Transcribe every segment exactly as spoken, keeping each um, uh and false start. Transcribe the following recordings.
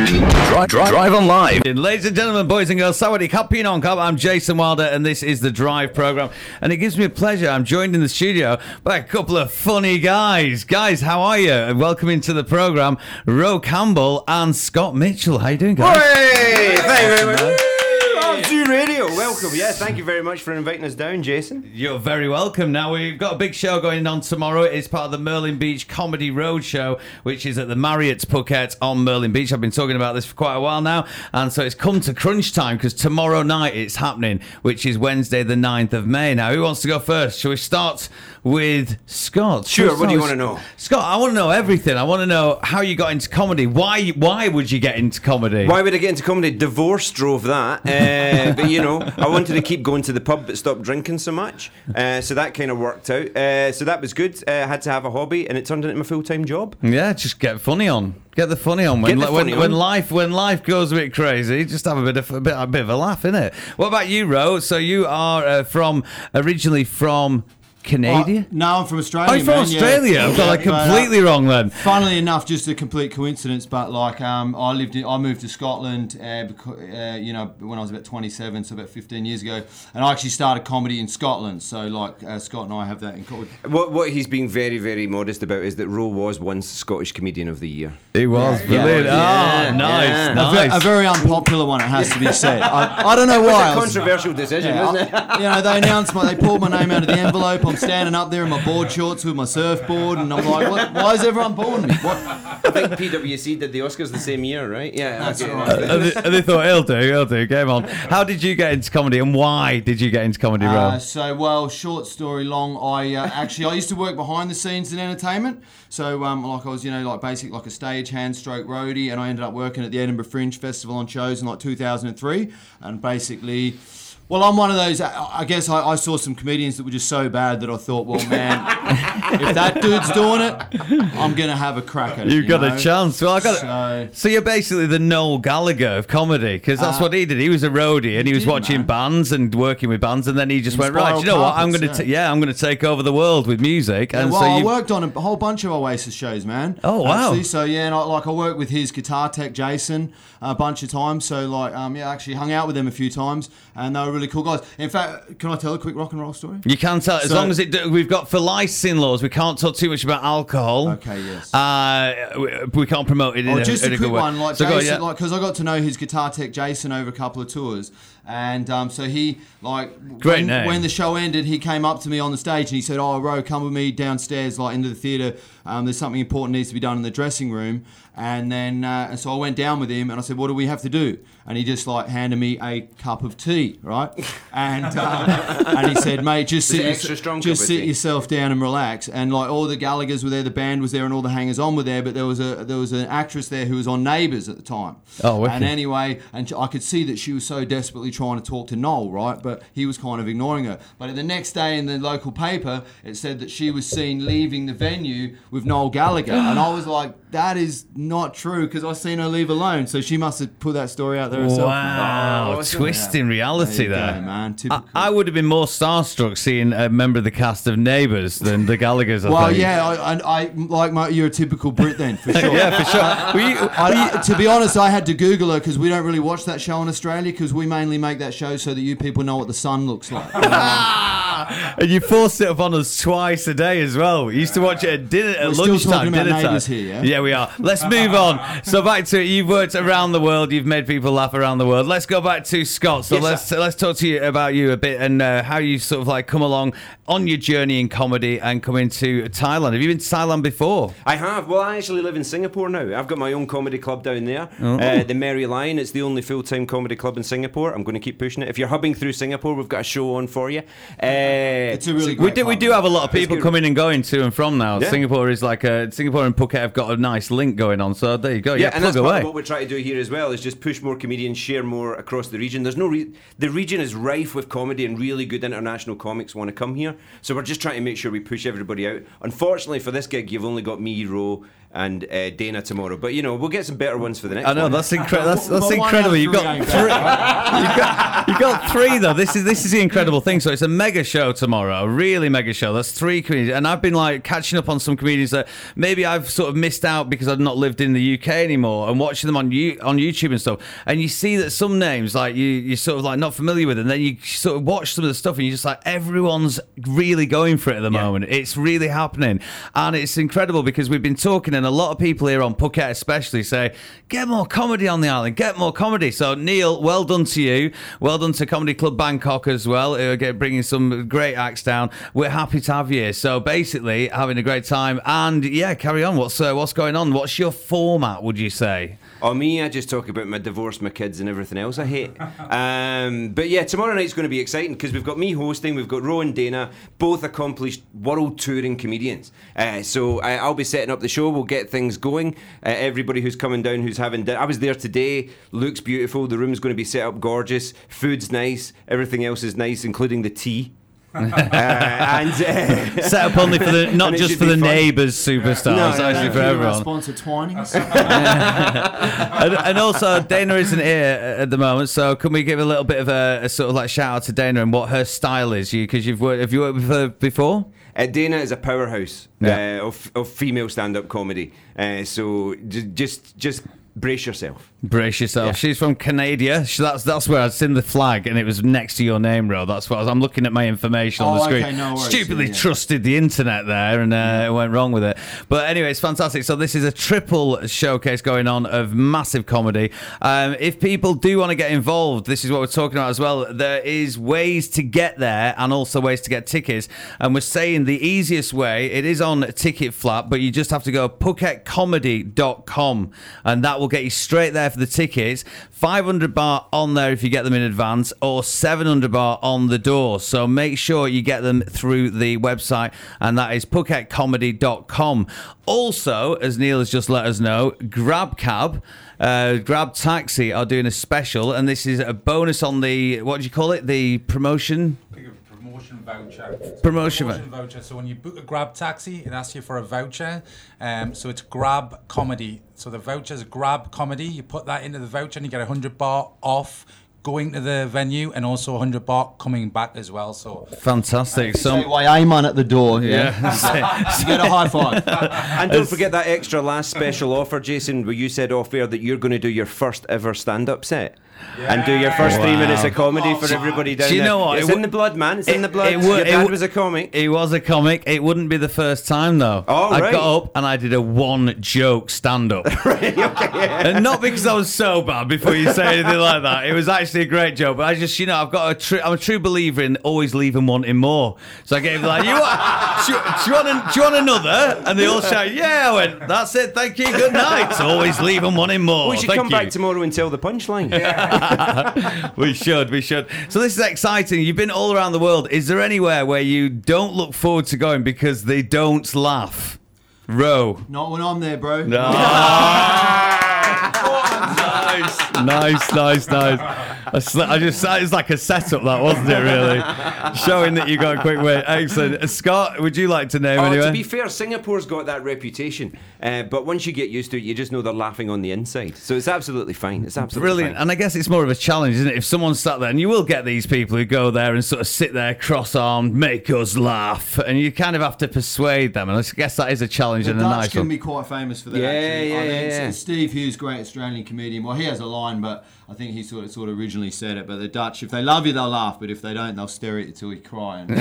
Drive, drive, drive on live. Ladies and gentlemen, boys and girls, Sawadee Cup, Pinon Cup. I'm Jason Wilder, and this is the Drive programme. And it gives me a pleasure. I'm joined in the studio by a couple of funny guys. Guys, how are you? And welcome into the programme, Ro Campbell and Scott Mitchell. How you doing, guys? Hey, thank you very much. Zoo Radio, welcome. Yeah, thank you very much for inviting us down, Jason. You're very welcome. Now, we've got a big show going on tomorrow. It's part of the Merlin Beach Comedy Roadshow, which is at the Marriott's Phuket on Merlin Beach. I've been talking about this for quite a while now, and so it's come to crunch time because tomorrow night it's happening, which is Wednesday the ninth of May. Now, who wants to go first? Shall we start with Scott? Sure, what do you want to know? Scott, I want to know everything. I want to know how you got into comedy. Why Why would you get into comedy? Why would I get into comedy? Divorce drove that. Uh, but, you know, I wanted to keep going to the pub but stop drinking so much. Uh, so that kind of worked out. Uh, so that was good. Uh, I had to have a hobby, and it turned into my full-time job. Yeah, just get funny on. Get the funny on. When, Get the funny when, on. when life when life goes a bit crazy, just have a bit of a bit, a bit of a laugh, innit? What about you, Ro? So you are uh, from originally from Canada? Uh, no, I'm from Australia. Oh, you're from man, Australia. Yeah. I've got that But, uh, completely wrong then. Funnily enough, just a complete coincidence, but like um, I lived, in, I moved to Scotland, uh, because, uh, you know, when I was about twenty-seven, so about fifteen years ago, and I actually started comedy in Scotland. So like uh, Scott and I have that in common. What what he's being very, very modest about is that Ro was once Scottish Comedian of the Year. He was Yeah. brilliant. Yeah. Oh, nice, Yeah. A, nice. ve- a very unpopular one, it has to be said. I, I don't know why. I It's a was- controversial decision, Yeah, isn't it? I- you know, they announced my, they pulled my name out of the envelope. I'm standing up there in my board shorts with my surfboard, and I'm like, what, why is everyone booing me? What? I think P W C did the Oscars the same year, right? Yeah, That's okay. right. and, they, and they thought, he'll do, he'll do, game on. How did you get into comedy, and why did you get into comedy, Ro? Uh, so, well, short story long, I uh, actually, I used to work behind the scenes in entertainment. So, um, like I was, you know, like basic, like a stage hand stroke roadie, and I ended up working at the Edinburgh Fringe Festival on shows in like two thousand three, and basically... Well, I'm one of those, I guess I, I saw some comedians that were just so bad that I thought, well, man, if that dude's doing it, I'm going to have a crack at it. You've you got know? a chance. Well, I got. So, So you're basically the Noel Gallagher of comedy, because that's Uh, what he did. He was a roadie, and he was did, watching man. bands and working with bands, and then he just In went, right, spiral you know what? I'm going carpets, to, yeah. yeah, I'm going to take over the world with music. yeah, And well, so I you, worked on a whole bunch of Oasis shows, man. Oh, wow. Actually, so yeah, and I, like I worked with his guitar tech, Jason, a bunch of times. So like, um, yeah, I actually hung out with them a few times, and they were really cool guys. In fact, can I tell a quick rock and roll story? you can tell as So- long as it. We've got for licensing laws. We can't talk too much about alcohol. Okay, yes. Uh, we, we can't promote it. In Oh, a, just in a a quick good way. one, like So go on, Jason, yeah. like because I got to know his guitar tech Jason over a couple of tours, and um, so he like Great when, name. when the show ended, he came up to me on the stage and he said, "Oh, Ro, come with me downstairs, like into the theatre. Um, there's something important needs to be done in the dressing room." And then uh, and so I went down with him and I said, "What do we have to do?" And he just like handed me a cup of tea, right? And uh, and he said, "Mate, just Was sit, it extra strong just cup of sit tea? yourself down and relax." And like all the Gallaghers were there, the band was there, and all the hangers-on were there. But there was a there was an actress there who was on Neighbours at the time. Oh, wicked. And anyway, and I could see that she was so desperately trying to talk to Noel, right? But he was kind of ignoring her. But the next day in the local paper, it said that she was seen leaving the venue with Noel Gallagher, and I was like, that is not true because I seen her leave alone. So she must have put that story out there herself. man. Wow, Oh, twist yeah. in reality There you there. go, man. I, Typical. I would have been more starstruck seeing a member of the cast of Neighbours than the Gallaghers. I Well, think. yeah, I, I, I like my, you're a typical Brit then, for sure. Yeah, for sure. Were you- I, I, to be honest, I had to Google her because we don't really watch that show in Australia because we mainly make that show so that you people know what the sun looks like. And you forced it upon us twice a day as well. We used to watch it at dinner at We're still lunchtime. talking about dinner time. Neighbours here, yeah? Yeah, we are. Let's move on. So back to it. You've worked around the world. You've made people laugh around the world. Let's go back to Scott. So Yes, let's sir. let's talk to you about you a bit and uh, how you sort of like come along on your journey in comedy and come into Thailand. Have you been to Thailand before? I have. Well, I actually live in Singapore now. I've got my own comedy club down there, Oh. uh, the Merry Lion. It's the only full-time comedy club in Singapore. I'm going to keep pushing it. If you're hubbing through Singapore, we've got a show on for you. Uh, It's a really We great do. We club. do have a lot of people good. coming and going to and from now. Yeah. Singapore is like a Singapore and Phuket have got a nice link going on. So there you go. Yeah, Yeah, and plug that's part away. of what we're trying to do here as well, is just push more comedians, share more across the region. There's no re- the region is rife with comedy and really good international comics want to come here. So we're just trying to make sure we push everybody out. Unfortunately for this gig, you've only got me, Ro, and uh, Dana tomorrow. But you know, we'll get some better ones for the next I know one. that's incredible. That's, that's But one incredible. out of You've three got ain't three. bad, You've got, you've got three though. This is this is the incredible thing. So it's a mega show tomorrow, a really mega show. That's three comedians, and I've been like catching up on some comedians that maybe I've sort of missed out because I've not lived in the U K anymore, and watching them on you on YouTube and stuff. And you see that some names like you you're sort of like not familiar with, and then you sort of watch some of the stuff, and you're just like, everyone's really going for it at the Yeah. moment. It's really happening, and it's incredible because we've been talking, and a lot of people here on Phuket especially say, get more comedy on the island, get more comedy. So Neil, well done to you, well done to Comedy Club Bangkok as well, who are get- bringing some great acts down. We're happy to have you here. So basically, having a great time, and yeah, carry on. What's uh, what's going on? What's your format? Would you say? Oh, me, I just talk about my divorce, my kids, and everything else I hate. Um, but yeah, tomorrow night's going to be exciting because we've got me hosting, we've got Ro and Dana, both accomplished world touring comedians. Uh, so I, I'll be setting up the show. We'll get things going. Uh, everybody who's coming down, who's having dinner. I was there today. Looks beautiful. The room's going to be set up gorgeous. Food's nice. Everything else is nice, including the tea. uh, and uh, Set up only for the not And it just should for be the fun. neighbours superstars, No, no, actually no. for everyone. Sponsor Twinings. and, and also, Dana isn't here at the moment, so can we give a little bit of a, a sort of like shout out to Dana and what her style is? You because you've worked, have you worked with her before? Uh, Dana is a powerhouse Yeah. uh, of, of female stand-up comedy. Uh, so j- just just brace yourself. Brace yourself. Yeah. She's from Canada. She, that's that's where I'd seen the flag, and it was next to your name, Ro. That's what I was, I'm looking at my information on Oh, the screen. okay, no worries. Stupidly Yeah, yeah. trusted the internet there, and uh, it went wrong with it. But anyway, it's fantastic. So this is a triple showcase going on of massive comedy. Um, if people do want to get involved, this is what we're talking about as well. There is ways to get there, and also ways to get tickets. And we're saying the easiest way. It is on Ticket Flap, but you just have to go phuket comedy dot com, and that will get you straight there for the tickets. five hundred baht on there if you get them in advance, or seven hundred baht on the door. So make sure you get them through the website, and that is phuket comedy dot com. Also, as Neil has just let us know, GrabCab, uh, Grab Taxi are doing a special, and this is a bonus on the, what do you call it? The promotion? Promotion voucher. So Promotion promotion voucher. So when you book a Grab taxi, it asks you for a voucher. Um, so it's Grab Comedy. So the voucher is Grab Comedy. You put that into the voucher and you get one hundred baht off going to the venue, and also one hundred baht coming back as well. So Fantastic. Say So, why Amon at the door. yeah. You get a high five. And don't forget that extra last special offer, Jason, where you said off air that you're going to do your first ever stand-up set. And do your first three Wow. minutes of comedy for everybody down Do you there. know what? It's It in w- the blood, man. It's in the blood. It would- Your it dad would- was a comic. He was a comic. It wouldn't be the first time though. Oh, I right. got up and I did a one joke stand up. And not because I was so bad before you say anything like that. It was actually a great joke. But I just, you know, I've got a true, I'm a true believer in always leaving wanting more. So I gave like, you want, do, you, do, you want an, do you want another? And they all shout, yeah. I went, that's it. Thank you. Good night. So always leave them wanting more. We should Thank come you. back tomorrow and tell the punchline. We should, we should. So this is exciting. You've been all around the world. Is there anywhere where you don't look forward to going because they don't laugh? Ro. Not when I'm there, bro. Nice, nice, nice, nice. I sl- I just, it's like a setup, that wasn't it? Really, showing that you got a quick win. Excellent. Scott, would you like to name Oh, anywhere? to be fair, Singapore's got that reputation, uh, but once you get used to it, you just know they're laughing on the inside. So it's absolutely fine. It's absolutely Brilliant. fine. And I guess it's more of a challenge, isn't it? If someone's sat there, and you will get these people who go there and sort of sit there cross-armed, make us laugh, and you kind of have to persuade them. And I guess that is a challenge The and a Dutch nice can one. be quite famous for that. Yeah, actually. yeah, I think yeah, yeah. Steve Hughes, great Australian comedian. Well, he has a line, but I think he sort of sort of originally said it. But the Dutch, if they love you, they'll laugh. But if they don't, they'll stare at you till you cry. And, and,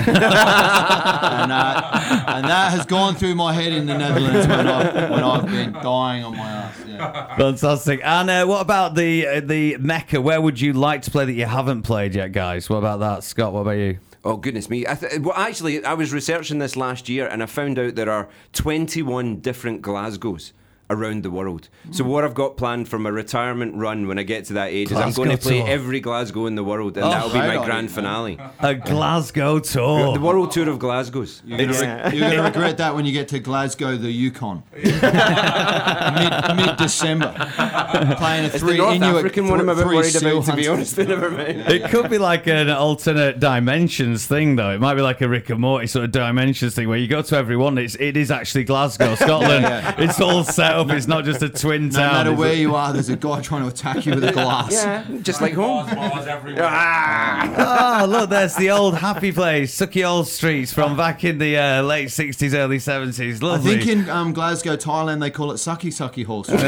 uh, and that has gone through my head in the Netherlands when I've, when I've been dying on my ass. Yeah. Fantastic. And uh, what about the uh, the Mecca? Where would you like to play that you haven't played yet, guys? What about that, Scott? What about you? Oh, goodness me. I th- well, actually, I was researching this last year and I found out there are twenty-one different Glasgows around the world. So what I've got planned for my retirement run when I get to that age Glasgow is I'm going to play tour. every Glasgow in the world, and Oh, that'll be great my idea, grand man. finale. A Glasgow tour. The world tour of Glasgow's. You're gonna, re- you're gonna regret that when you get to Glasgow, the Yukon, mid mid December, playing a It's three the North Inuit, African one I'm a bit three worried seal about, to be hunters. honest, but never mind. It could be like an alternate dimensions thing, though. It might be like a Rick and Morty sort of dimensions thing where you go to every one. It's it is actually Glasgow, Scotland. Yeah, It's all set up. It's not just a twin No town. matter It's where a- you are, there's a guy trying to attack you with a glass. Yeah, just like home. Bars everywhere. Ah! Oh, look, there's the old happy place, Sucky Old Streets from back in the uh, late sixties, early seventies. I Lovely. think in um, Glasgow, Thailand, they call it Sucky Sucky Hall Street.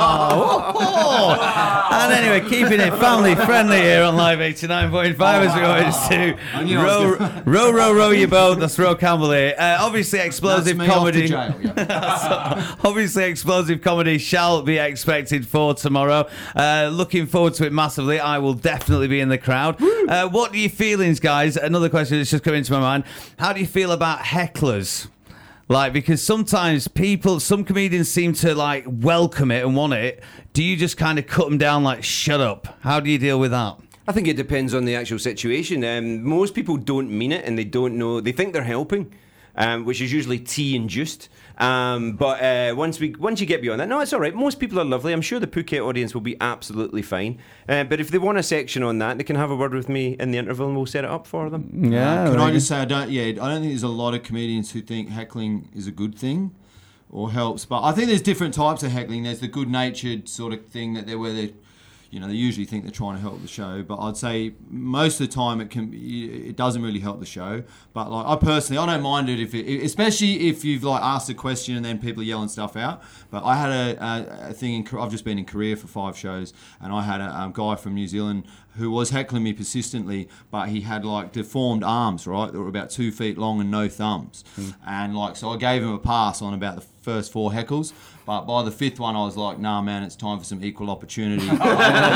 Oh. And anyway, keeping it family friendly here on Live eighty-nine point five as we always do. I knew I was Row, gonna- row, row, row your boat. That's Row Campbell here. Uh, obviously, That's explosive me comedy. off to jail, yeah. Obviously, explosive comedy shall be expected for tomorrow. Uh, looking forward to it massively. I will definitely be in the crowd. Uh, what are your feelings, guys? Another question that's just come into my mind. How do you feel about hecklers? Like, because sometimes people, some comedians seem to like welcome it and want it. Do you just kind of cut them down like, shut up? How do you deal with that? I think it depends on the actual situation. Um, most people don't mean it, and they don't know. They think they're helping, um, which is usually tea-induced. Um, but uh, once we once you get beyond that, no, it's all right. Most people are lovely. I'm sure the Phuket audience will be absolutely fine. Uh, but if they want a section on that, they can have a word with me in the interval, and we'll set it up for them. Yeah. Can I just say I don't? Yeah, I don't think there's a lot of comedians who think heckling is a good thing or helps. But I think there's different types of heckling. There's the good-natured sort of thing that they're where they, you know, they usually think they're trying to help the show. But I'd say most of the time it can, it doesn't really help the show. But like I personally, I don't mind it if, it, especially if you've like asked a question and then people are yelling stuff out. But I had a, a, a thing in, I've just been in Korea for five shows, and I had a um, guy from New Zealand who was heckling me persistently, but he had like deformed arms, right? That were about two feet long and no thumbs. Mm. And like, so I gave him a pass on about the first four heckles. But by the fifth one, I was like, nah, man, it's time for some equal opportunity. it's, it's,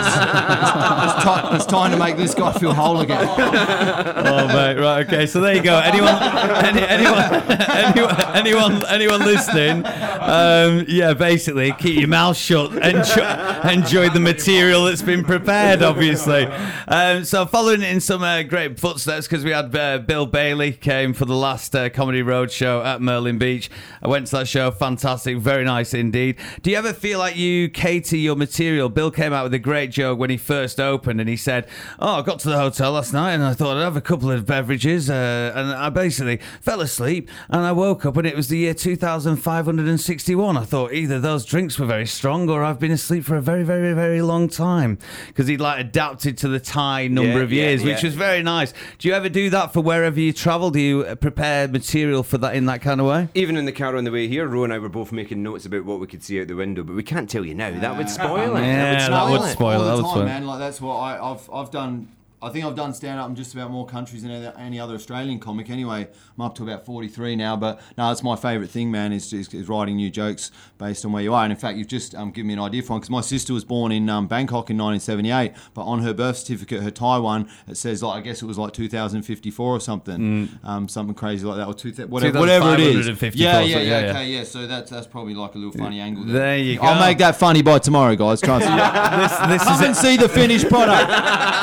it's, ti- it's time to make this guy feel whole again. Oh, mate, right, okay. So there you go. Anyone, any, anyone, anyone, anyone, anyone listening? Um, yeah, basically, keep your mouth shut. Enjoy, enjoy the material that's been prepared, obviously. Um, so following in some uh, great footsteps, because we had uh, Bill Bailey came for the last uh, Comedy Roadshow at Merlin Beach. I went to that show, fantastic, very nice indeed. Do you ever feel like you cater your material? Bill came out with a great joke when he first opened, and he said, oh, I got to the hotel last night and I thought I'd have a couple of beverages, uh, and I basically fell asleep, and I woke up and it was the year two thousand five hundred sixty-one. I thought either those drinks were very strong or I've been asleep for a very, very, very long time, because he'd like adapted to the Thai number Yeah, of yeah, years, yeah. which was very nice. Do you ever do that for wherever you travel? Do you uh, prepare material for that in that kind of way? Even in the car on the way here, Ro and I were both making notes about what we could see out the window, but we can't tell you now. That would spoil it. Yeah, that that would would spoil it. spoil all it, the that would time, spoil it. man. Like that's what I, I've I've done. I think I've done stand up in just about more countries than any- any other Australian comic. Anyway, I'm up to about forty-three now. But no, it's my favourite thing, man. Is, is is writing new jokes based on where you are. And in fact, you've just um, given me an idea for one, because my sister was born in um, Bangkok in nineteen seventy-eight, but on her birth certificate, her Thai one, it says like I guess it was like two thousand fifty-four or something, um, something crazy like that, or two, whatever, whatever it is. two thousand five hundred fifty-four, Yeah, so yeah, yeah, yeah, yeah. okay, yeah. So that's that's probably like a little funny angle. There, There you go. I'll make that funny by tomorrow, guys. Trust me. This, this Come and is see the finished product.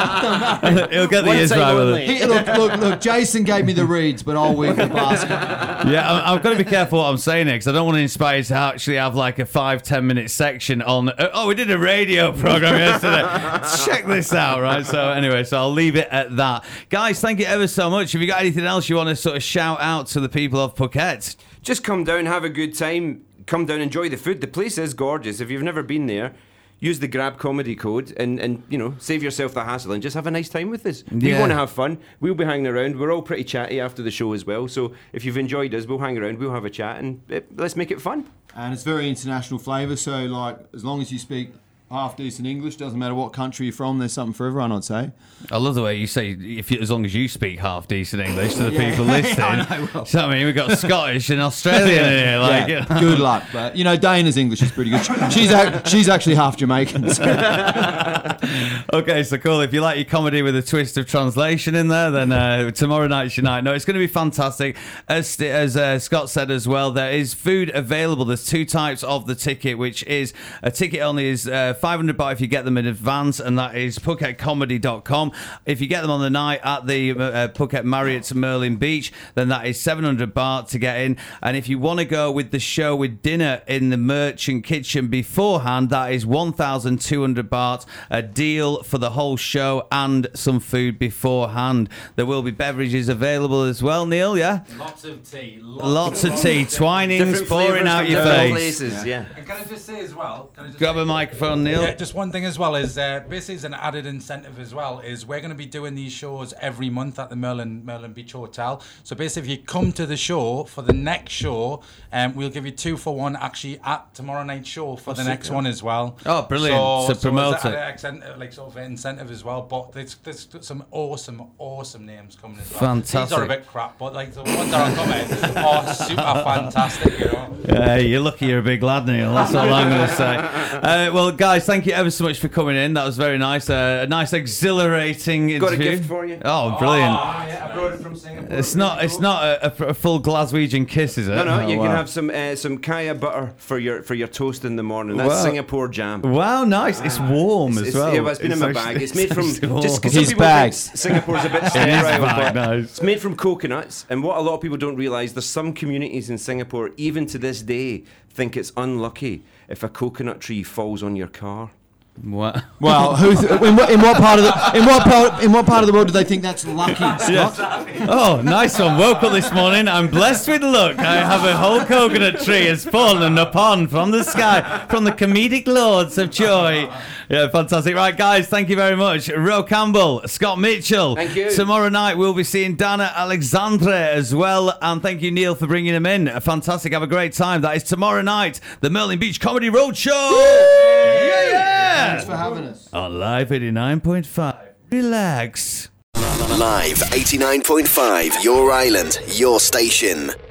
it. He'll get the One ears time right with only. it. He, look, look, look. Jason gave me the reeds, but I'll weave the basket. Yeah, I'm, I've got to be careful what I'm saying here, because I don't want to inspire you to actually have like a five, ten minute section on, uh, oh, we did a radio program yesterday. Check this out, right? So anyway, so I'll leave it at that. Guys, thank you ever so much. Have you got anything else you want to sort of shout out to the people of Phuket? Just come down, have a good time. Come down, enjoy the food. The place is gorgeous. If you've never been there, use the Grab Comedy code and, and you know, save yourself the hassle and just have a nice time with us. We Yeah. want to have fun. We'll be hanging around. We're all pretty chatty after the show as well. So if you've enjoyed us, we'll hang around. We'll have a chat and uh, let's make it fun. And it's very international flavour. So, like, as long as you speak half decent English. Doesn't matter what country you're from. There's something for everyone, I'd say. I love the way you say, if you, as long as you speak half decent English to the Yeah. people listening. I know, well. So, I mean, we've got Scottish and Australian in here. Like, Yeah, good luck. But you know, Dana's English is pretty good. She's ac- she's actually half Jamaican. So. Okay, so cool. If you like your comedy with a twist of translation in there, then uh, tomorrow night's your night. No, it's going to be fantastic. As as uh, Scott said as well, there is food available. There's two types of the ticket, which is a ticket only is uh, five hundred baht if you get them in advance, and that is phuket comedy dot com. If you get them on the night at the uh, Phuket Marriott Merlin Beach, then that is seven hundred baht to get in. And if you want to go with the show with dinner in the merchant kitchen beforehand, that is one thousand two hundred baht, a deal for the whole show and some food beforehand. There will be beverages available as well, Neil, yeah? Lots of tea. Lots of tea, Twinings Different pouring flavours out from your different face. places, yeah. And can I just say as well? Can I just Grab say- a microphone, Neil. Yeah, just one thing as well is uh, basically as an added incentive as well is we're going to be doing these shows every month at the Merlin Merlin Beach Hotel. So basically, if you come to the show for the next show, um, we'll give you two for one actually at tomorrow night's show for the next one as well. Oh, brilliant. So, To promote so it. it's a- a- like sort of incentive as well. But there's, there's some awesome, awesome names coming as well. Fantastic. These are a bit crap, but like the ones that are coming are super fantastic. You know. Yeah, you're lucky you're a big lad, Neil. That's all I'm going to say. Uh, well, guys, thank you ever so much for coming in. That was very nice. Uh, a nice, exhilarating interview. Got a gift for you. Oh, brilliant. Ah, yeah, I brought it from Singapore. It's not. It's not a, a, a full Glaswegian kiss, is it? No, no, Oh, you wow. can have some uh, some kaya butter for your for your toast in the morning. That's Wow. Singapore jam. Wow, nice. It's warm It's, as it's, well. yeah, well, it's been in my actually- bag. It's made from actually warm. just because His people bag. think Singapore's a bit his sterile, bag, but nice. it's made from coconuts. And what a lot of people don't realise, there's some communities in Singapore, even to this day, think it's unlucky if a coconut tree falls on your car. What? Well, who th- in, what, in what part of the in what part in what part of the world do they think that's lucky, Scott? Oh, nice one. Woke up this morning. I'm blessed with luck. I have a whole coconut tree has fallen upon from the sky, from the comedic lords of joy. Yeah, fantastic. Right, guys, thank you very much. Ro Campbell, Scott Mitchell. Thank you. Tomorrow night we'll be seeing Dana Alexandre as well. And thank you, Neil, for bringing him in. Fantastic. Have a great time. That is tomorrow night, the Merlin Beach Comedy Roadshow. Yeah, yeah. Thanks for having us. On Live eighty-nine point five. Relax. Live eighty-nine point five, your island, your station.